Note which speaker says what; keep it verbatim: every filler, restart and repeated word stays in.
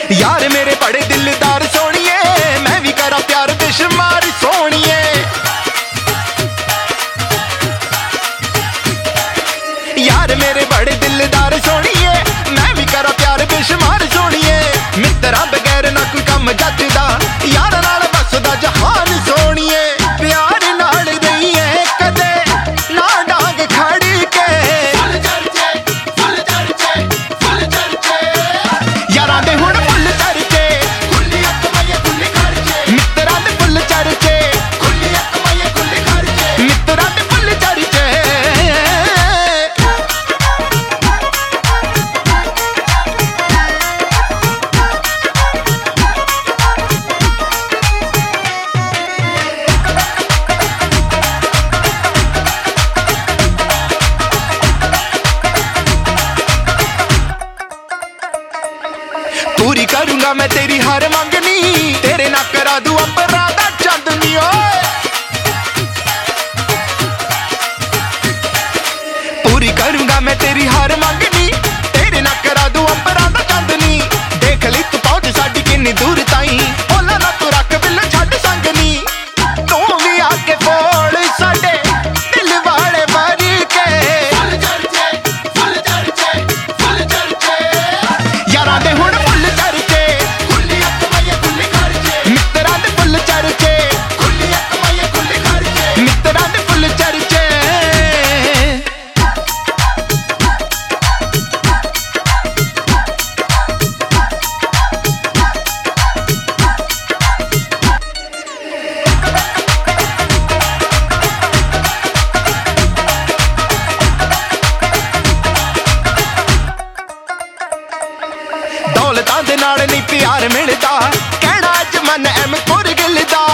Speaker 1: यार मेरे बड़े दिलदार सोनिए, मैं भी करा प्यार बेशुमार सोनिए। यार मेरे बड़े दिलदार सोनिए, मैं भी करा प्यार बेशुमार सोनिए। मित्रा बगैर ना कोई कम जचदा, यार नाल बसदा जहान सोनिए। प्यार नाल रहिए कदे ना डांग खड़ के, फुल चर्चे फुल चर्चे फुल चर्चे यारां दे हुण फुल चर्चे, खुली अख मये खुले खर्चे। मित्रा दे फुल चर्चे, खुली अख मये खुले खर्चे। मित्रा दे फुल चर्चे। पूरी करूंगा मैं तेरी हर मंगनी, तेरे ना करा दूं अंबरा दा चांदनी। ओए पूरी करूंगा मैं तेरी हर मंगनी, तेरे ना करा दूं अंबरा दा चांदनी। देख ली तू पहुंच साडी किन्नी दूर ताईं, ओला ना तू रख बिल छड्ड संगनी। तू भी आके बोल साडे दिल वाले वारी के, फुल चर्चे फुल चर्चे फुल चर्चे यारां दे हुण फुल चर्चे, खुली अख मये खुले खर्चे। मित्रा दे फुल चर्चे, खुली अख मये खुले खर्चे। मित्रा दे फुल चर्चे। दौलतां दे नाल नहीं प्यार मिलदा, कहना अज मन एम कुर गिल दा।